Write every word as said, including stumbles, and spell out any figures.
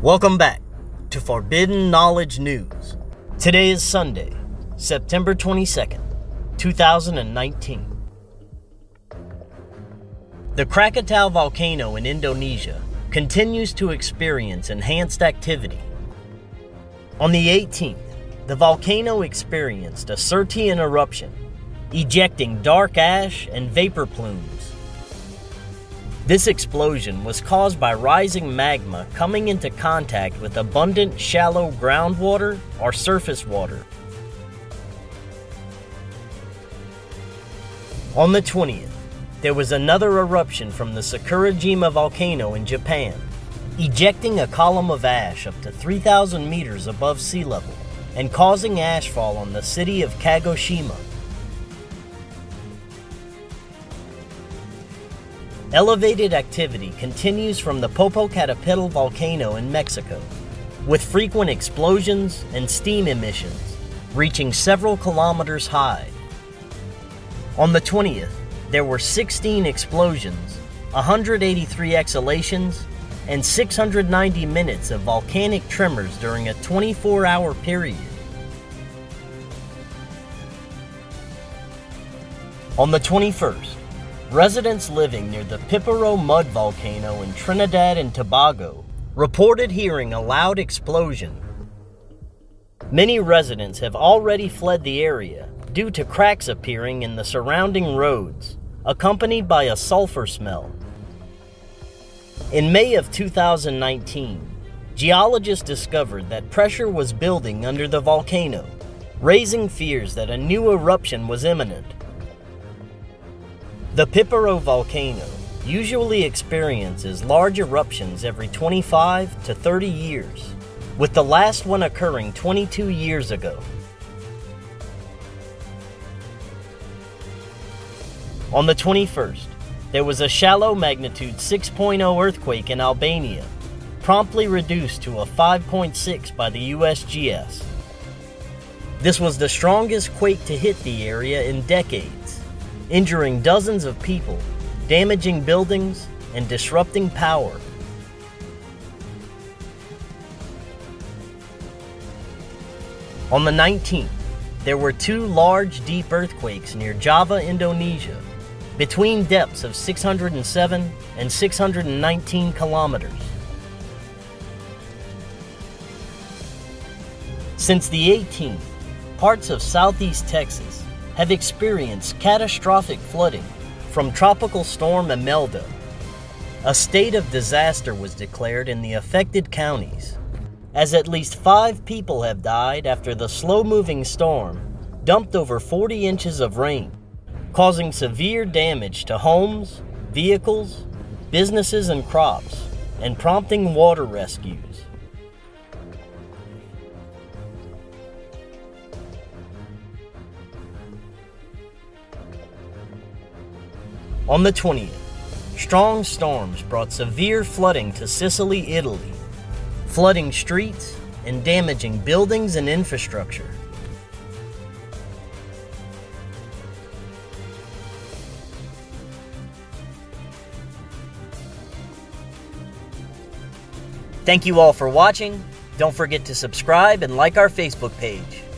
Welcome back to Forbidden Knowledge News. Today is Sunday, September twenty-second, two thousand nineteen. The Krakatau volcano in Indonesia continues to experience enhanced activity. On the eighteenth, the volcano experienced a Sirtean eruption, ejecting dark ash and vapor plumes. This explosion was caused by rising magma coming into contact with abundant shallow groundwater or surface water. On the twentieth, there was another eruption from the Sakurajima volcano in Japan, ejecting a column of ash up to three thousand meters above sea level and causing ashfall on the city of Kagoshima. Elevated activity continues from the Popocatépetl volcano in Mexico, with frequent explosions and steam emissions reaching several kilometers high. On the twentieth, there were sixteen explosions, one hundred eighty-three exhalations, and six hundred ninety minutes of volcanic tremors during a twenty-four hour period. On the twenty-first, residents living near the Piparo mud volcano in Trinidad and Tobago reported hearing a loud explosion. Many residents have already fled the area due to cracks appearing in the surrounding roads, accompanied by a sulfur smell. In May of two thousand nineteen, geologists discovered that pressure was building under the volcano, raising fears that a new eruption was imminent. The Piparo volcano usually experiences large eruptions every twenty-five to thirty years, with the last one occurring twenty-two years ago. On the twenty-first, there was a shallow magnitude six point oh earthquake in Albania, promptly reduced to a five point six by the U S G S. This was the strongest quake to hit the area in decades, injuring dozens of people, damaging buildings, and disrupting power. On the nineteenth, there were two large, deep earthquakes near Java, Indonesia, between depths of six hundred seven and six hundred nineteen kilometers. Since the eighteenth, parts of southeast Texas have experienced catastrophic flooding from Tropical Storm Imelda. A state of disaster was declared in the affected counties, as at least five people have died after the slow-moving storm dumped over forty inches of rain, causing severe damage to homes, vehicles, businesses, and crops, and prompting water rescues. On the twentieth, strong storms brought severe flooding to Sicily, Italy, flooding streets and damaging buildings and infrastructure. Thank you all for watching. Don't forget to subscribe and like our Facebook page.